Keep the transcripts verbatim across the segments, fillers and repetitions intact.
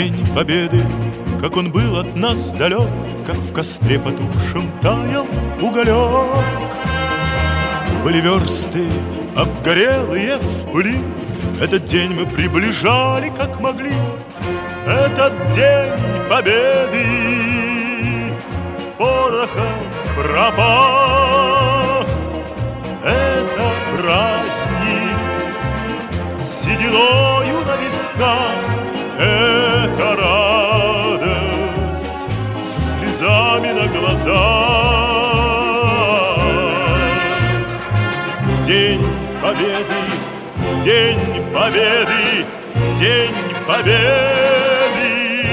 День Победы, как он был от нас далек, как в костре потухшем таял уголек. Были версты обгорелые в пыли, этот день мы приближали, как могли. Этот день Победы порохом пропах. Это праздник с сединою на висках. Это радость со слезами на глазах. День Победы, День Победы, День Победы.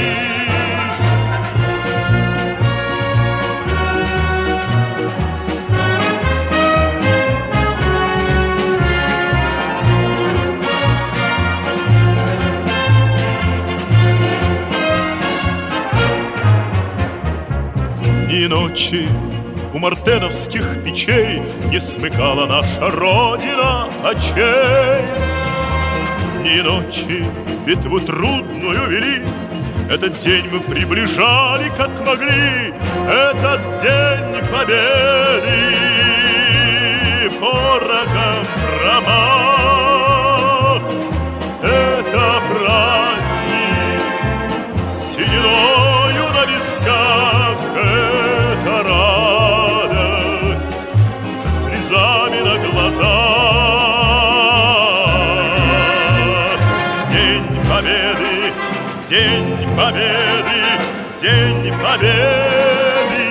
Ни ночи у мартеновских печей не смыкала наша Родина очей. Ни ночи битву трудную вели, этот день мы приближали, как могли. Этот день Победы порохом промах. Это праздник с сединою на висках. Это радость со слезами на глазах. День Победы, День Победы, День Победы.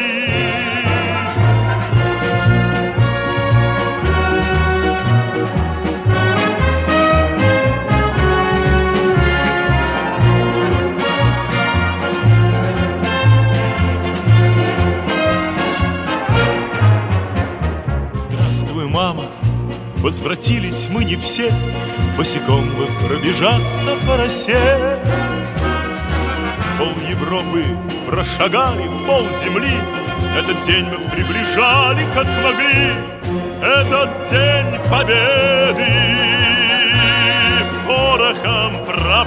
Здравствуй, мама, возвратились мы не все, босиком бы пробежаться по росе. Пол Европы прошагали, пол земли, этот день мы приближали, как могли. Этот день Победы порохом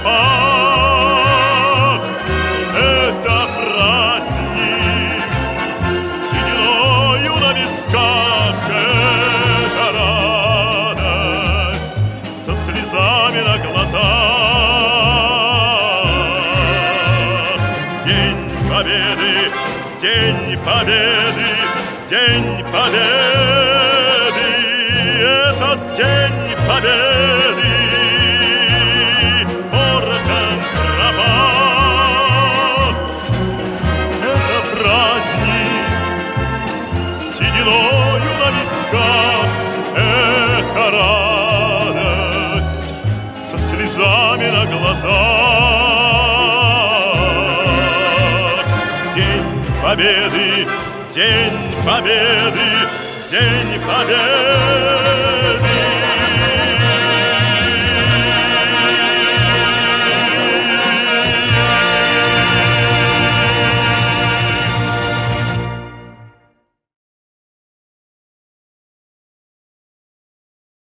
пропах. Это праздник с сединою на висках. Это радость со слезами на глазах. День Победы, День Победы, День Победы. Этот День Победы порохом пропах. Это праздник с сединою на висках. Это радость со слезами на глазах. День Победы, День Победы, День Победы.